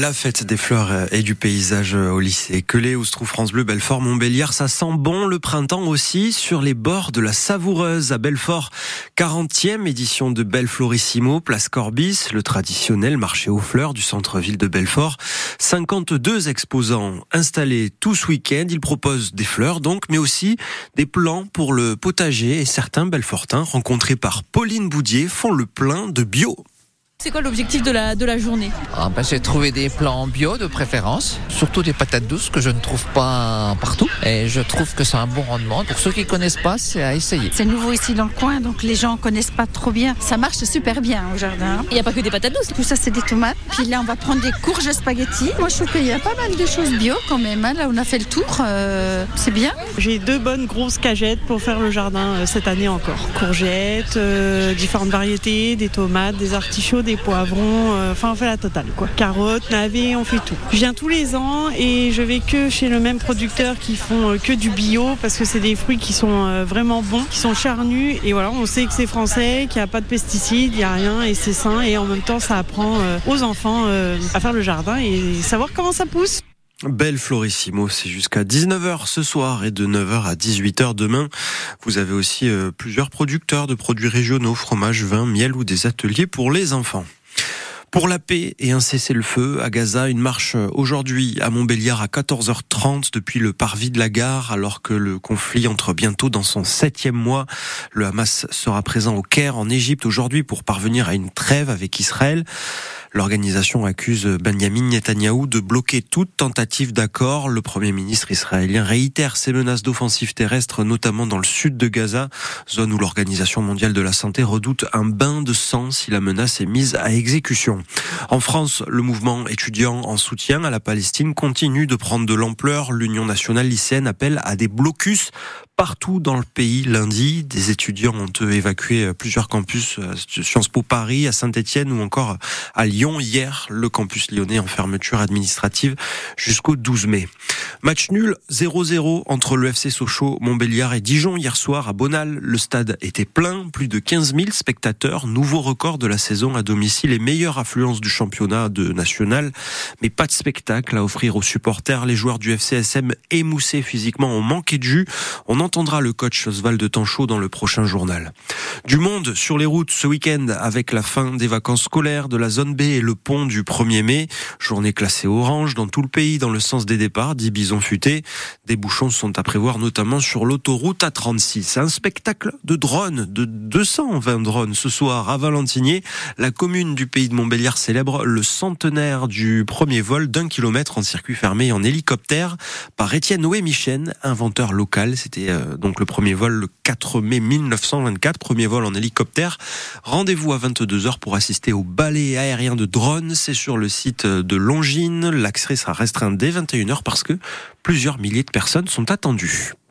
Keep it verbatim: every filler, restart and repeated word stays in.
la fête des fleurs et du paysage au lycée Queulé où se trouve France Bleu Belfort Montbéliard. Ça sent bon le printemps aussi sur les bords de la Savoureuse à Belfort. quarantième édition de Belflorissimo, place Corbis, le traditionnel marché aux fleurs du centre-ville de Belfort. cinquante-deux exposants installés tout ce week-end. Ils proposent des fleurs donc, mais aussi des plants pour le potager et certains Belfortins rencontrés par Pauline Boudier font le plein de bio. C'est quoi l'objectif de la, de la journée ? Ah ben, j'ai trouvé des plants bio de préférence, surtout des patates douces que je ne trouve pas partout. Et je trouve que c'est un bon rendement. Pour ceux qui ne connaissent pas, c'est à essayer. C'est nouveau ici dans le coin, donc les gens ne connaissent pas trop bien. Ça marche super bien au jardin. Il n'y a pas que des patates douces. Tout ça, c'est des tomates. Puis là, on va prendre des courges spaghetti. Moi, je trouve qu'il y a pas mal de choses bio quand même. Là, on a fait le tour. Euh, c'est bien. J'ai deux bonnes grosses cagettes pour faire le jardin euh, cette année encore. Courgettes, euh, différentes variétés, des tomates, des artichauts, des poivrons, euh, enfin on fait la totale quoi. Carottes, navets, on fait tout. Je viens tous les ans et je vais que chez le même producteur qui font euh, que du bio parce que c'est des fruits qui sont euh, vraiment bons, qui sont charnus et voilà, on sait que c'est français, qu'il n'y a pas de pesticides, il n'y a rien et c'est sain et en même temps ça apprend euh, aux enfants euh, à faire le jardin et savoir comment ça pousse. Belflorissimo, c'est jusqu'à dix-neuf heures ce soir et de neuf heures à dix-huit heures demain. Vous avez aussi euh, plusieurs producteurs de produits régionaux, fromage, vin, miel ou des ateliers pour les enfants. Pour la paix et un cessez-le-feu à Gaza, une marche aujourd'hui à Montbéliard à quatorze heures trente depuis le parvis de la gare, alors que le conflit entre bientôt dans son septième mois. Le Hamas sera présent au Caire en Égypte aujourd'hui pour parvenir à une trêve avec Israël. L'organisation accuse Benyamin Netanyahou de bloquer toute tentative d'accord. Le Premier ministre israélien réitère ses menaces d'offensive terrestre, notamment dans le sud de Gaza, zone où l'Organisation mondiale de la santé redoute un bain de sang si la menace est mise à exécution. En France, le mouvement étudiant en soutien à la Palestine continue de prendre de l'ampleur. L'Union nationale lycéenne appelle à des blocus partout dans le pays lundi. Des étudiants ont évacué plusieurs campus, Sciences Po Paris, à Saint-Étienne ou encore à Lyon. Hier, le campus lyonnais en fermeture administrative jusqu'au douze mai. Match nul zéro zéro entre le F C Sochaux, Montbéliard et Dijon hier soir à Bonal. Le stade était plein, plus de quinze mille spectateurs, nouveau record de la saison à domicile et meilleure affluence du championnat de national. Mais pas de spectacle à offrir aux supporters. Les joueurs du F C S M émoussés physiquement ont manqué de jus. On entendra le coach Oswald Tanchot dans le prochain journal. Du monde sur les routes ce week-end avec la fin des vacances scolaires de la zone B et le pont du premier mai. Journée classée orange dans tout le pays dans le sens des départs, dit Bison Futé. Des bouchons sont à prévoir notamment sur l'autoroute A trente-six. Un spectacle de drones, de deux cent vingt drones ce soir à Valentinier. La commune du pays de Montbéliard célèbre le centenaire du premier vol d'un kilomètre en circuit fermé en hélicoptère par Étienne Oué-Michel, inventeur local. C'était euh, donc le premier vol le quatre mai mille neuf cent vingt-quatre, premier vol en hélicoptère. Rendez-vous à vingt-deux heures pour assister au ballet aérien de drones. C'est sur le site de Longines. L'accès sera restreint dès vingt et une heures parce que plusieurs milliers de personnes sont attendues.